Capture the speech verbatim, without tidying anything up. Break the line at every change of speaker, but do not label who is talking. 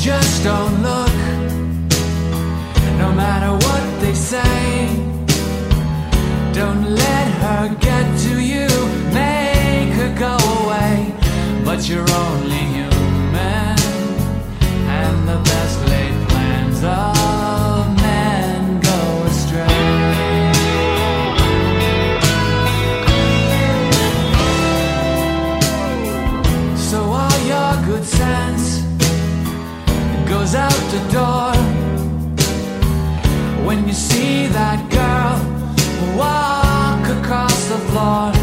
just don't look. No matter what they say, don't let her get to you. Make her go away, but you're only human, and the best laid plans of men go astray. So all your good sense goes out the door when you see that girl walk across the floor.